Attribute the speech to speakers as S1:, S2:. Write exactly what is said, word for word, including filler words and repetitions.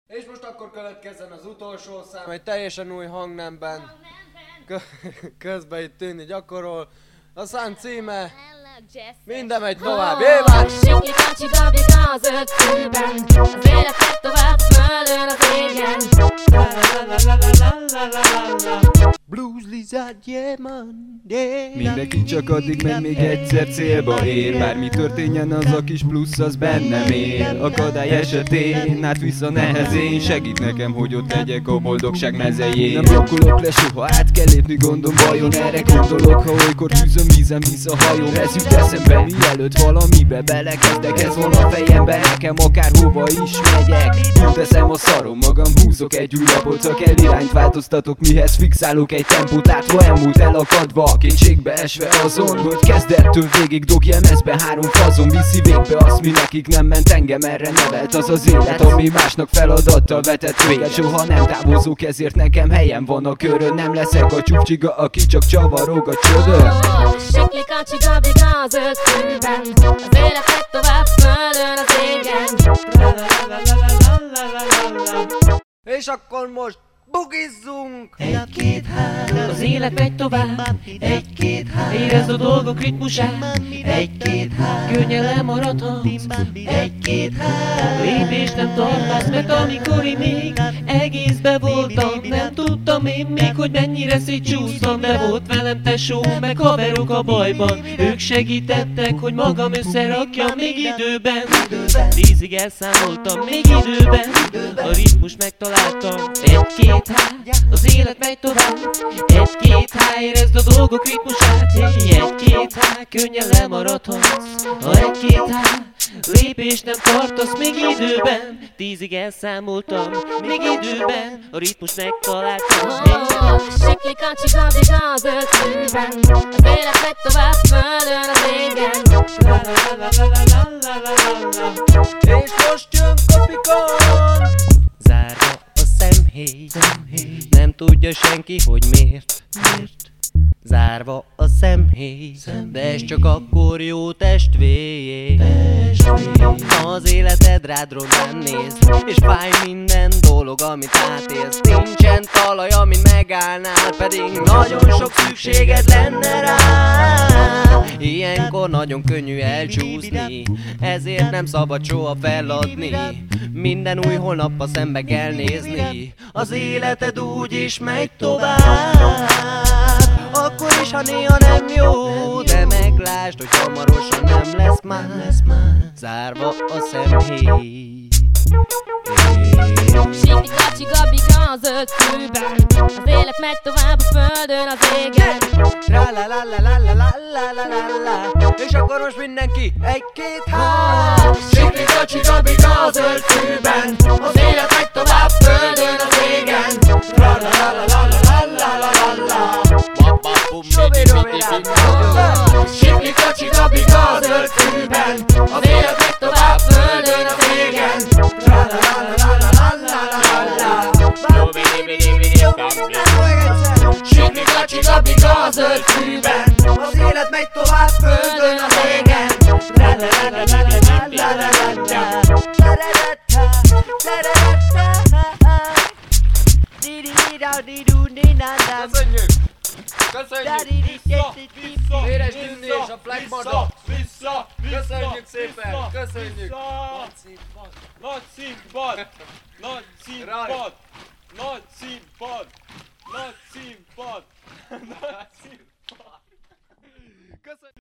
S1: És most akkor következzen az utolsó szám, egy teljesen új hangnemben. Közben itt Tünni gyakorol. A szám címe... Minden megy tovább, Éván!
S2: Sikli kacsi babika az öt fülben, az élet megy tovább földön az égen.
S1: Blues Lizard, yeah man, yeah.
S3: Mindenki csak addig megy, még egyszer célba ér. Bármi történjen, az a kis plusz az bennem él. Akadály esetén, át vissza nehezén, segít nekem, hogy ott legyek a boldogság mezején. Nem blokkolok le soha, át kell lépni gondom vajon. Erre gondolok, ha olykor tűzöm, vízem visz a hajóm. Ez jut eszembe, mielőtt valamibe belekezdek. Ez van a fejemben, nekem akárhova is megyek. Teszem a szarom, magam húzok egy új lapot, csak el irányt változtatok, mihez fixálok egy tempót. Látva elmúlt elakadva, kétségbe esve azon, hogy kezdettől végig dobjem ezbe három fazon. Viszi végbe azt, mi nekik nem ment, engem erre nevelt az az élet, ami másnak feladattal vetett véget. Soha nem távozok, ezért nekem helyem van a körön. Nem leszek a csúfcsiga, aki csak csavarog a csődön.
S2: Sikli kacsi babika az öt fülben, az élet megy tovább földön az égen.
S1: És akkor most bugizzunk!
S4: Egy-két-három, az élet megy tovább. Egy-két-három, érezd a dolgok ritmusát. Egy-két-három, könnyen lemaradhatsz. Egy-két-három, lépés nem tartasz, mert amikor én még egészbe voltam, nem tudtam én még, hogy mennyire szétcsúsztam. De volt velem tesó, meg haverok a bajban, ők segítettek, hogy magam összerakjam még időben. Tízig elszámoltam még időben, a ritmus megtaláltam. Egy-két-há, az élet megy tovább. Egy-két-há, érezd a dolgok ritmusát. Egy-két-há, könnyen lemaradhatsz. Ha egy-két-há, lépés nem tartasz még időben. Tízig elszámoltam még időben, a ritmus megtaláltam.
S2: Sikli kacsi babika az öt fülben, az élet megy tovább földön az égen.
S1: És most jön Kapikon!
S4: Zárva a szemhéj, nem tudja senki, hogy miért. Zárva a szemhéj, de ez csak akkor jó testvér. Ha az életed rád rondán néz, és fáj minden dolog, amit átélsz. Nincsen talaj, amin megállnál, pedig nagyon sok szükséged lenne rá. Ilyenkor nagyon könnyű elcsúszni, ezért nem szabad soha feladni. Minden új holnappal szembe kell nézni, az életed úgy is megy tovább. Akkor is, ha néha nem jó, de meglásd, hogy hamarosan nem lesz már. Zárva a szemhéj.
S2: Sikli kacsi babika az öt fülben, az élet megy tovább a földön az égen.
S1: Tra la la la la la la la la la la. És akkor most mindenki egy-két-há.
S2: Sikli kacsi babika az öt fülben, az élet megy tovább földön az égen.
S1: Tra la la la la la la la la la.
S2: Sikli kacsi babika az öt fülben, az élet megy tovább földön az égen.
S1: Tra la la la la la la la la.
S2: Sikli kacsi babika az öt fülben,
S1: Az élet megy tovább földön az égen. La la la la la la la la la la. La la la la la la la. Di di da di du di na da. Köszönjük! Köszönjük! Vissza! Éres Tünni és a Black Mada!
S5: Vissza!
S1: Köszönjük szépen! Köszönjük!
S5: Nagy színpad! Nagy színpad! Nagy színpad! Nagy színpad! Nagy színpad! Nagy színpad!